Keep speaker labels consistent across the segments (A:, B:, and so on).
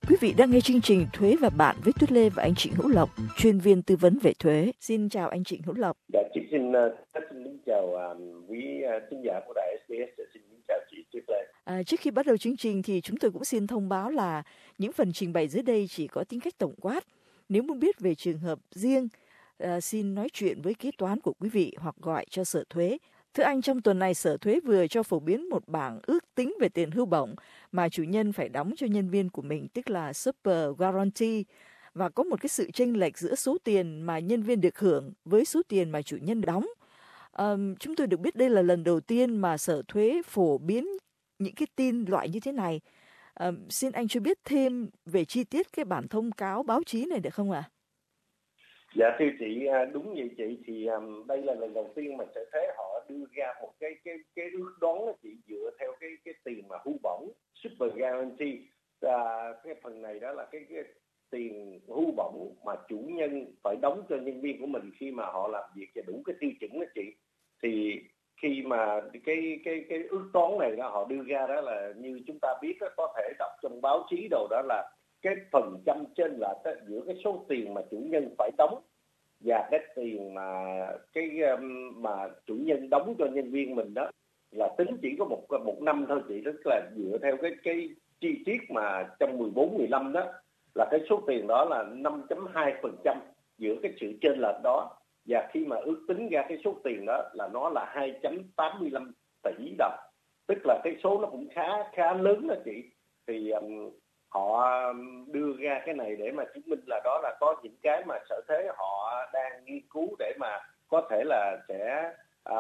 A: Quý vị đang nghe chương trình Thuế và Bạn với Tuyết Lê và anh Trịnh Hữu Lộc, chuyên viên tư vấn về thuế. Xin chào anh Trịnh Hữu Lộc.
B: Xin chào quý khán giả của đài SBS. Xin chào chị Tuyết Lê.
A: Trước khi bắt đầu chương trình thì chúng tôi cũng xin thông báo là những phần trình bày dưới đây chỉ có tính cách tổng quát. Nếu muốn biết về trường hợp riêng, xin nói chuyện với kế toán của quý vị hoặc gọi cho Sở Thuế. Thưa anh, trong tuần này Sở Thuế vừa cho phổ biến một bảng ước tính về tiền hưu bổng mà chủ nhân phải đóng cho nhân viên của mình, tức là Super Guarantee, và có một cái sự chênh lệch giữa số tiền mà nhân viên được hưởng với số tiền mà chủ nhân đóng. Chúng tôi được biết đây là lần đầu tiên mà Sở Thuế phổ biến những cái tin loại như thế này. Xin anh cho biết thêm về chi tiết cái bản thông cáo báo chí này được không ạ?
B: Dạ thưa chị, đúng như chị thì đây là lần đầu tiên mà Sở Thuế họ đưa ra một cái ước đoán đó chị, dựa theo cái tiền mà hưu bổng Super Guarantee. Cái phần này đó là cái tiền hưu bổng mà chủ nhân phải đóng cho nhân viên của mình khi mà họ làm việc và đủ cái tiêu chuẩn đó chị. Thì khi mà cái ước toán này đó họ đưa ra đó là như chúng ta biết đó, có thể đọc trong báo chí đâu đó là cái phần trăm trên là giữa cái số tiền mà chủ nhân phải đóng và cái tiền mà chủ nhân đóng cho nhân viên mình đó là tính chỉ có một năm thôi chị, tức là dựa theo cái chi tiết mà trong 14-15 đó là cái số tiền đó là 5.2% giữa cái sự chênh lệch đó, và khi mà ước tính ra cái số tiền đó là nó là 2.85 tỷ đồng, tức là cái số nó cũng khá lớn đó chị. Thì họ đưa ra cái này để mà chứng minh là đó là có những cái mà Sở Thuế họ đang nghiên cứu để mà có thể là sẽ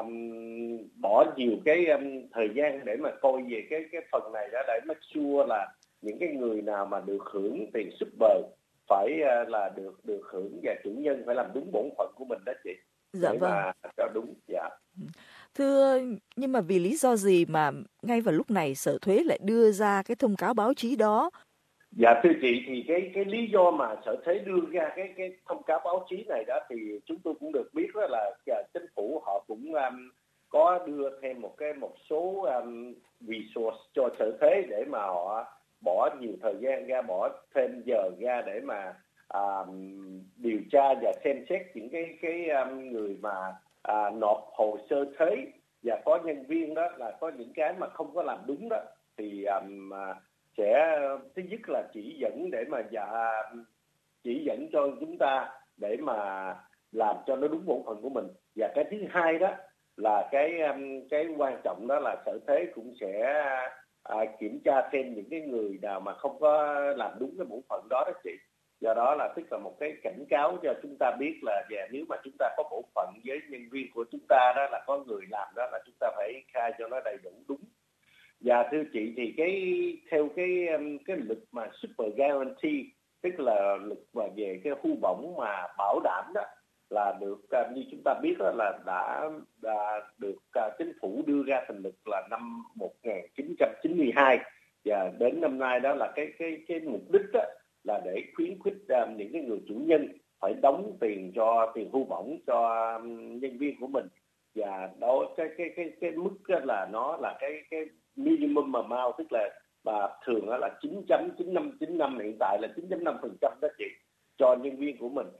B: bỏ nhiều cái thời gian để mà coi về cái phần này đó, để make sure là những cái người nào mà được hưởng tiền super phải là được hưởng, và chủ nhân phải làm đúng bổn phận của mình đó chị.
A: Dạ
B: Để
A: vâng.
B: mà cho đúng. Dạ.
A: Thưa, nhưng mà vì lý do gì mà ngay vào lúc này Sở Thuế lại đưa ra cái thông cáo báo chí đó?
B: Dạ thưa chị, thì cái lý do mà Sở Thuế đưa ra cái thông cáo báo chí này đó thì chúng tôi cũng được biết đó là chính phủ họ cũng có đưa thêm một số resource cho Sở Thuế để mà họ bỏ nhiều thời gian ra, bỏ thêm giờ ra để mà điều tra và xem xét những cái người mà nộp hồ sơ thuế, và có nhân viên đó là có những cái mà không có làm đúng đó, thì sẽ thứ nhất là chỉ dẫn để mà chỉ dẫn cho chúng ta để mà làm cho nó đúng bổn phận của mình. Và cái thứ hai đó là cái quan trọng đó là Sở Thuế cũng sẽ kiểm tra thêm những cái người nào mà không có làm đúng cái bổn phận đó đó chị. Do đó là tức là một cái cảnh cáo cho chúng ta biết là nếu mà chúng ta có bổn phận với nhân viên của chúng ta đó, là có người làm đó, là chúng ta phải khai cho nó đầy đủ đúng. Và thưa chị thì theo cái luật mà Super Guarantee, tức là luật mà về cái hưu bổng mà bảo đảm đó, là được như chúng ta biết đó là đã được chính phủ đưa ra thành luật là năm 1992, và đến năm nay đó là cái mục đích đó là để khuyến khích những cái người chủ nhân phải đóng tiền hưu bổng cho nhân viên của mình. Và đó cái mức là nó là cái minimum amount, tức là thường là 9.9595, hiện tại là 9.5% đó chị, cho nhân viên của mình.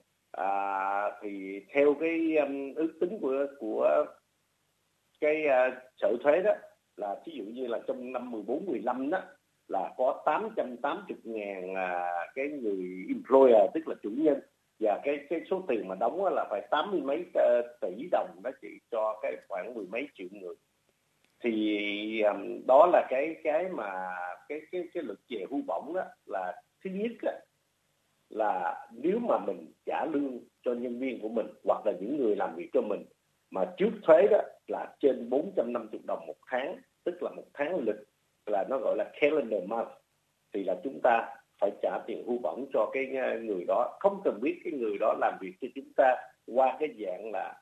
B: Thì theo cái ước tính của cái Sở Thuế đó, là ví dụ như là trong năm 14-15 đó là có 880.000 cái người employer, tức là chủ nhân, và cái số tiền mà đóng là phải 80 mấy tỷ đồng đó chị, cho cái khoảng 10 mấy triệu người. Thì đó là cái mà cái luật về hưu bổng đó, là thứ nhất đó, là nếu mà mình trả lương cho nhân viên của mình hoặc là những người làm việc cho mình mà trước thuế đó là trên 450 đồng một tháng, tức là một tháng lịch, là nó gọi là calendar month, thì là chúng ta phải trả tiền hưu bổng cho cái người đó, không cần biết cái người đó làm việc cho chúng ta qua cái dạng là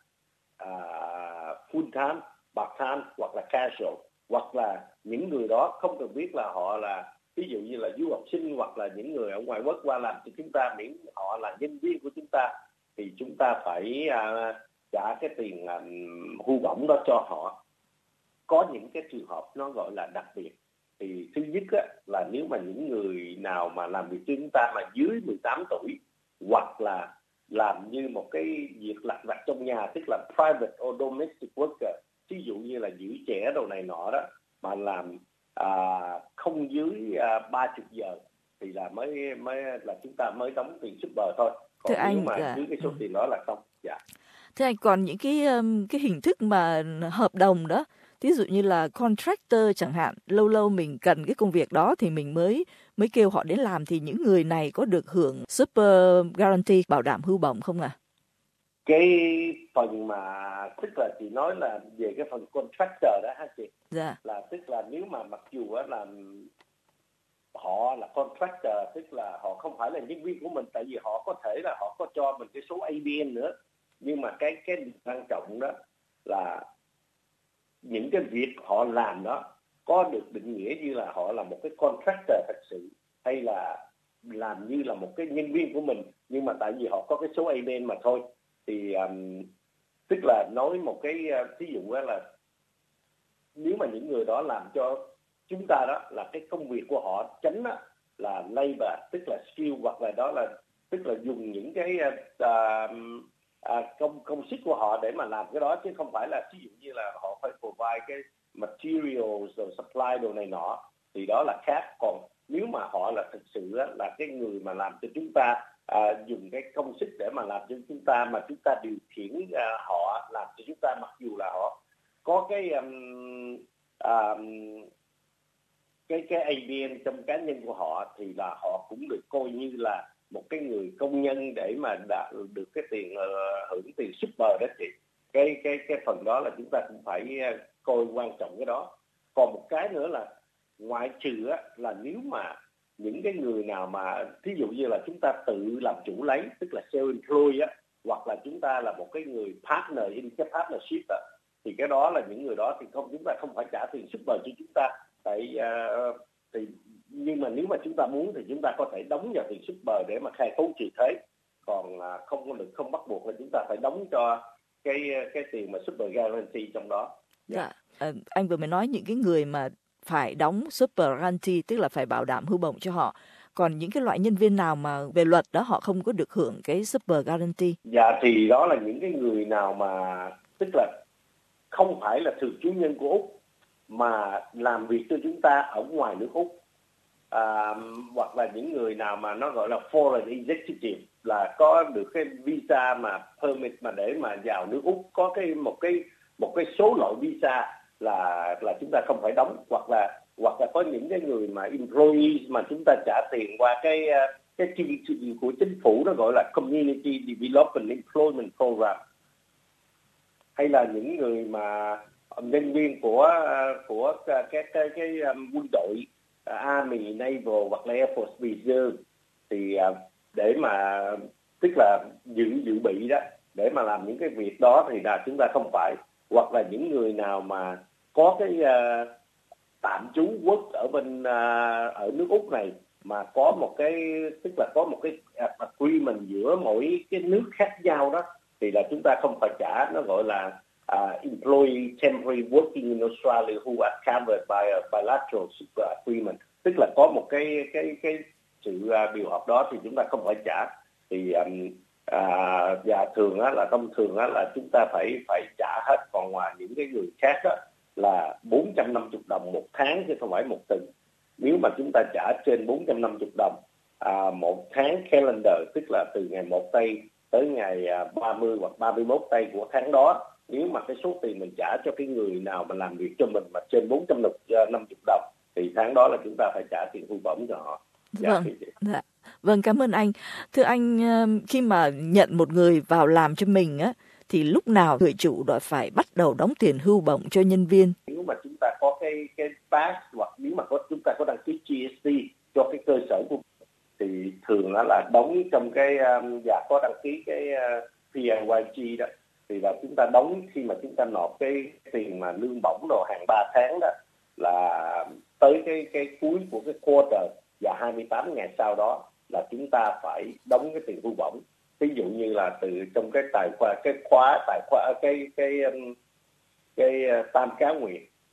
B: full time, part time hoặc là casual, hoặc là những người đó không cần biết là họ là ví dụ như là du học sinh hoặc là những người ở ngoài quốc qua làm cho chúng ta, miễn họ là nhân viên của chúng ta, thì chúng ta phải trả cái tiền hưu bổng đó cho họ. Có những cái trường hợp nó gọi là đặc biệt, thì thứ nhất á, là nếu mà những người nào mà làm việc cho chúng ta mà dưới 18 tuổi hoặc là làm như một cái việc lặt vặt trong nhà, tức là private or domestic worker, ví dụ như là giữ trẻ đồ này nọ đó, mà làm không dưới 30 giờ thì là mới là chúng ta mới đóng tiền super thôi. Còn
A: Thưa
B: nếu
A: anh,
B: mà dưới cái số tiền đó là không. Dạ.
A: Thưa anh, còn những cái hình thức mà hợp đồng đó, ví dụ như là contractor chẳng hạn, lâu lâu mình cần cái công việc đó thì mình mới kêu họ đến làm, thì những người này có được hưởng super guarantee, bảo đảm hưu bổng không ạ?
B: Cái phần mà tức là chị nói là về cái phần contractor đó hả chị?
A: Dạ.
B: Là tức là nếu mà mặc dù là họ là contractor, tức là họ không phải là nhân viên của mình, tại vì họ có thể là họ có cho mình cái số ABN nữa, nhưng mà cái quan trọng đó là những cái việc họ làm đó có được định nghĩa như là họ là một cái contractor thật sự, hay là làm như là một cái nhân viên của mình, nhưng mà tại vì họ có cái số ABN mà thôi. Thì tức là nói một cái ví dụ là nếu mà những người đó làm cho chúng ta đó là cái công việc của họ tránh đó, là labor, tức là skill, hoặc là đó là tức là dùng những cái công sức của họ để mà làm cái đó, chứ không phải là ví dụ như là họ phải provide cái materials rồi supply đồ này nọ, thì đó là khác. Còn nếu mà họ là thực sự là cái người mà làm cho chúng ta dùng cái công sức để mà làm cho chúng ta, mà chúng ta điều khiển họ làm cho chúng ta, mặc dù là họ có cái ABN trong cá nhân của họ, thì là họ cũng được coi như là một cái người công nhân để mà được cái tiền hưởng tiền super đó chị. Cái phần đó là chúng ta cũng phải coi quan trọng cái đó. Còn một cái nữa là ngoại trừ là nếu mà những cái người nào mà ví dụ như là chúng ta tự làm chủ lấy, tức là self-employed hoặc là chúng ta là một cái người partner in cái partnership thì cái đó là những người đó thì chúng ta không phải trả tiền super cho chúng ta. Thì nhưng mà nếu mà chúng ta muốn thì chúng ta có thể đóng vào tiền super để mà khai khấu trừ thuế, còn không bắt buộc là chúng ta phải đóng cho cái tiền mà super guarantee trong đó.
A: Dạ. Anh vừa mới nói những cái người mà phải đóng super guarantee, tức là phải bảo đảm hưu bổng cho họ. Còn những cái loại nhân viên nào mà về luật đó họ không có được hưởng cái super guarantee?
B: Dạ, thì đó là những cái người nào mà tức là không phải là thường trú nhân của Úc mà làm việc cho chúng ta ở ngoài nước Úc, hoặc là những người nào mà nó gọi là foreign executive, là có được cái visa mà permit mà để mà vào nước Úc, có một cái số loại visa là chúng ta không phải đóng, hoặc là có những cái người mà employees mà chúng ta trả tiền qua cái chương trình của chính phủ, nó gọi là Community Development Employment Program, hay là những người mà nhân viên của cái quân đội, Army, Naval hoặc là Air Force Reserve, thì để mà tức là dự bị đó để mà làm những cái việc đó thì là chúng ta không phải. Hoặc là những người nào mà có cái tạm trú quốc ở bên ở nước Úc này mà có một cái tức là có một cái agreement giữa mỗi cái nước khác nhau đó, thì là chúng ta không phải trả, nó gọi là employee temporary working in Australia who are covered by a bilateral super agreement, tức là có một cái sự điều hợp đó thì chúng ta không phải trả. Thì và thường là thông thường là chúng ta phải trả hết. Còn ngoài những cái người khác đó là 450 đồng một tháng chứ không phải một tuần. Nếu mà chúng ta trả trên 450 đồng một tháng calendar, tức là từ ngày 1 tây tới ngày 30 hoặc 31 tây của tháng đó, nếu mà cái số tiền mình trả cho cái người nào mà làm việc cho mình mà trên 450 đồng thì tháng đó là chúng ta phải trả tiền hưu bổng cho họ.
A: Vâng, dạ. Vâng, cảm ơn anh. Thưa anh, khi mà nhận một người vào làm cho mình thì lúc nào người chủ đó phải bắt đầu đóng tiền hưu bổng cho nhân viên?
B: Nếu mà chúng ta có cái pass, hoặc nếu mà chúng ta có đăng ký GST cho cái cơ sở của thì thường là đóng trong cái và có đăng ký cái PAYG đó, thì là chúng ta đóng khi mà chúng ta nộp cái tiền mà lương bổng đồ hàng 3 tháng đó, là tới cái cuối của cái quarter và 28 ngày sau đó là chúng ta phải đóng cái tiền hưu bổng. Ví dụ như là từ trong cái tài khoản cái tam cá nguyệt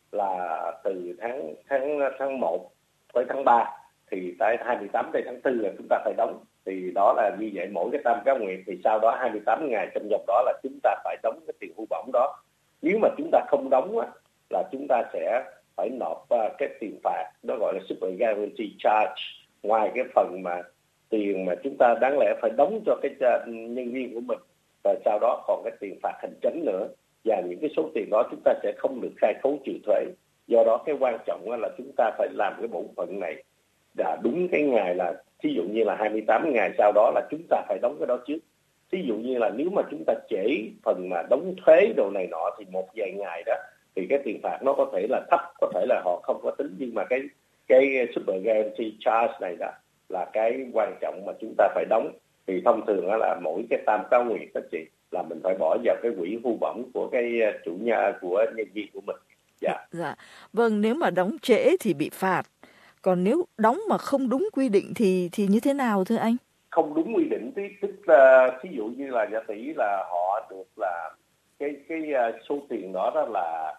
B: là từ tháng 1 tới tháng 3, thì tới 28 tới tháng 4 là chúng ta phải đóng. Thì đó là như vậy, mỗi cái tam cá nguyệt thì sau đó 28 ngày trong vòng đó là chúng ta phải đóng cái tiền hưu bổng đó. Nếu mà chúng ta không đóng á, là chúng ta sẽ phải nộp cái tiền phạt, đó gọi là Super Guarantee Charge, ngoài cái phần mà tiền mà chúng ta đáng lẽ phải đóng cho cái nhân viên của mình, và sau đó còn cái tiền phạt hành chính nữa, và những cái số tiền đó chúng ta sẽ không được khai khấu trừ thuế. Do đó cái quan trọng là chúng ta phải làm cái bộ phận này là đúng cái ngày, là ví dụ như là 28 ngày sau đó là chúng ta phải đóng cái đó trước. Ví dụ như là nếu mà chúng ta trễ phần mà đóng thuế đồ này nọ thì một vài ngày đó thì cái tiền phạt nó có thể là thấp, có thể là họ không có tính, nhưng mà cái Super Guarantee Charge này là cái quan trọng mà chúng ta phải đóng. Thì thông thường là mỗi cái tam cá nguyệt đó chị, là mình phải bỏ vào cái quỹ hưu bổng của cái chủ nhà của nhân viên của mình.
A: Dạ. Vâng, nếu mà đóng trễ thì bị phạt. Còn nếu đóng mà không đúng quy định thì như thế nào thưa anh?
B: Không đúng quy định tức là ví dụ như là giả tỷ là họ được là cái số tiền đó là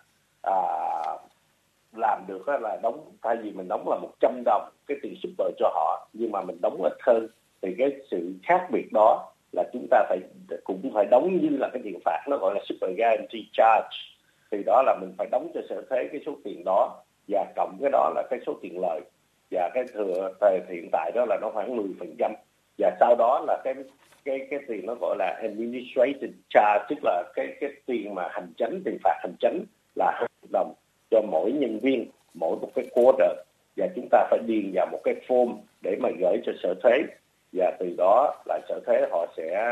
B: làm được là đóng, thay vì mình đóng là 100 đồng cái tiền super cho họ, nhưng mà mình đóng ít hơn, thì cái sự khác biệt đó là chúng ta cũng phải đóng như là cái tiền phạt, nó gọi là Super Guarantee Charge. Thì đó là mình phải đóng cho sở thuế cái số tiền đó, và cộng cái đó là cái số tiền lời, và cái thừa hiện tại đó là nó khoảng 10%, và sau đó là cái tiền nó gọi là administrative charge, tức là cái tiền mà hành chính, tiền phạt hành chính là 2 đồng cho mỗi nhân viên mỗi một cái quarter, và chúng ta phải điền vào một cái form để mà gửi cho sở thuế, và từ đó là sở thuế họ sẽ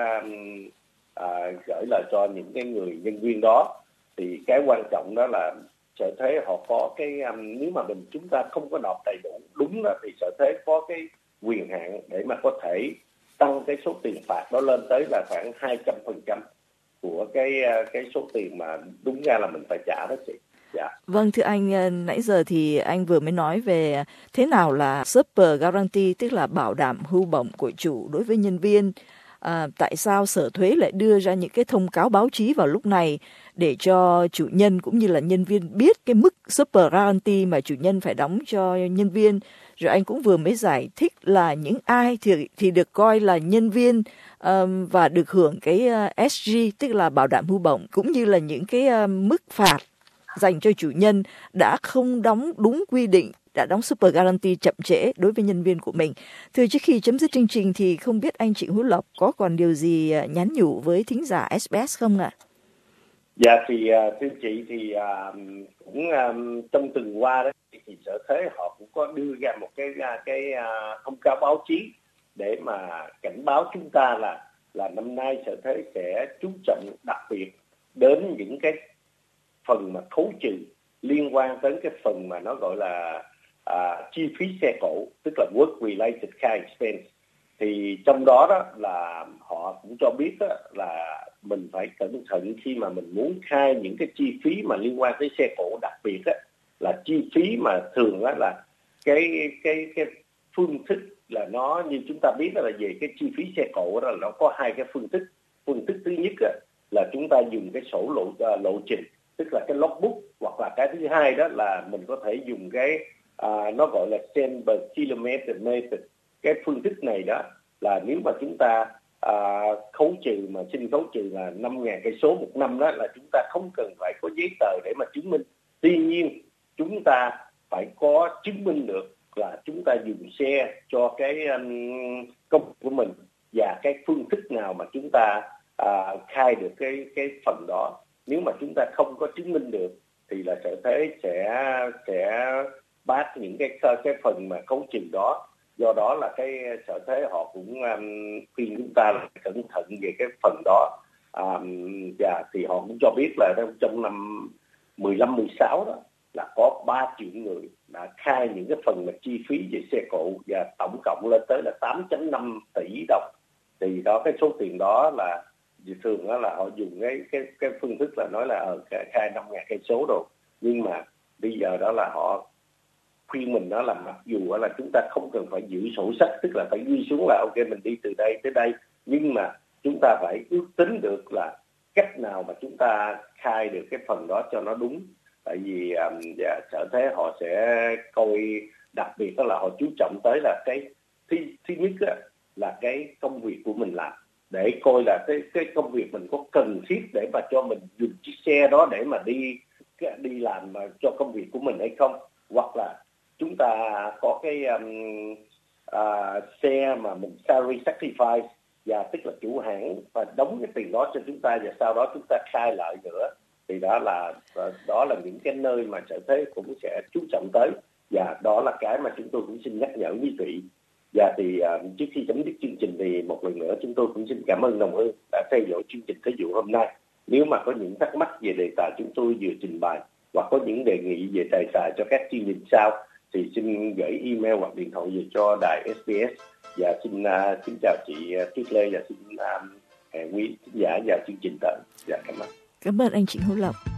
B: gửi lại cho những cái người nhân viên đó. Thì cái quan trọng đó là sở thuế họ có cái nếu mà chúng ta không có nộp đầy đủ đúng đó, thì sở thuế có cái quyền hạn để mà có thể tăng cái số tiền phạt đó lên tới là khoảng 200% của cái số tiền mà đúng ra là mình phải trả đó chị. Dạ.
A: Vâng, thưa anh, nãy giờ thì anh vừa mới nói về thế nào là Super Guarantee, tức là bảo đảm hưu bổng của chủ đối với nhân viên. Tại sao Sở Thuế lại đưa ra những cái thông cáo báo chí vào lúc này để cho chủ nhân cũng như là nhân viên biết cái mức Super Guarantee mà chủ nhân phải đóng cho nhân viên. Rồi anh cũng vừa mới giải thích là những ai thì được coi là nhân viên và được hưởng cái SG, tức là bảo đảm hưu bổng, cũng như là những cái mức phạt dành cho chủ nhân đã không đóng đúng quy định, đã đóng Super Guarantee chậm trễ đối với nhân viên của mình. Thưa, trước khi chấm dứt chương trình thì không biết anh Trịnh Hữu Lộc có còn điều gì nhắn nhủ với thính giả SBS không ạ?
B: Dạ thì thưa chị thì cũng trong tuần qua đó thì Sở Thuế họ cũng có đưa ra một cái thông cáo báo chí để mà cảnh báo chúng ta là năm nay Sở Thuế sẽ chú trọng đặc biệt đến những cái phần mà khấu trừ liên quan tới cái phần mà nó gọi là chi phí xe cộ, tức là work related car expense. Thì trong đó đó là họ cũng cho biết đó là mình phải cẩn thận khi mà mình muốn khai những cái chi phí mà liên quan tới xe cộ, đặc biệt đó là chi phí mà thường đó là cái phương thức là nó, như chúng ta biết đó là về cái chi phí xe cộ đó là nó có hai cái phương thức. Phương thức thứ nhất đó là chúng ta dùng cái sổ lộ trình, tức là cái logbook, hoặc là cái thứ hai đó là mình có thể dùng cái nó gọi là cent per kilometer method. Cái phương thức này đó là nếu mà chúng ta khấu trừ mà xin khấu trừ là 5.000 cây số một năm đó, là chúng ta không cần phải có giấy tờ để mà chứng minh. Tuy nhiên chúng ta phải có chứng minh được là chúng ta dùng xe cho cái công của mình, và cái phương thức nào mà chúng ta khai được cái phần đó. Nếu mà chúng ta không có chứng minh được thì là Sở Thuế sẽ bác những cái phần mà khấu trừ đó. Do đó là cái Sở Thuế họ cũng khuyên chúng ta là cẩn thận về cái phần đó. Và thì họ cũng cho biết là trong năm 15-16 đó là có 3 triệu người đã khai những cái phần mà chi phí về xe cộ, và tổng cộng lên tới là 8.5 tỷ đồng. Thì đó, cái số tiền đó là thường đó là họ dùng cái phương thức là nói là khai 5.000 cây số rồi, nhưng mà bây giờ đó là họ khuyên mình đó là mặc dù là chúng ta không cần phải giữ sổ sách, tức là phải ghi xuống là ok mình đi từ đây tới đây, nhưng mà chúng ta phải ước tính được là cách nào mà chúng ta khai được cái phần đó cho nó đúng. tại vì Sở Thế họ sẽ coi, đặc biệt đó là họ chú trọng tới là cái thứ nhất là cái công việc của mình làm, để coi là cái công việc mình có cần thiết để mà cho mình dùng chiếc xe đó để mà đi làm mà cho công việc của mình hay không, hoặc là chúng ta có cái xe mà mình salary sacrifice, và tức là chủ hãng và đóng cái tiền đó cho chúng ta và sau đó chúng ta khai lại nữa, thì đó là những cái nơi mà Sở Thế cũng sẽ chú trọng tới, và đó là cái mà chúng tôi cũng xin nhắc nhở quý vị. Và thì trước khi chấm dứt chương trình thì một lần nữa chúng tôi cũng xin cảm ơn Đồng Hương đã theo dõi chương trình Thế Dụ hôm nay. Nếu mà có những thắc mắc về đề tài chúng tôi vừa trình bày hoặc có những đề nghị về tài xài cho các chương trình sau thì xin gửi email hoặc điện thoại về cho đài SBS. Và xin chào chị Tuyết Lê và xin hẹn quý khán giả vào chương trình tới. Dạ, cảm ơn.
A: Cảm ơn anh Trịnh Hữu Lộc.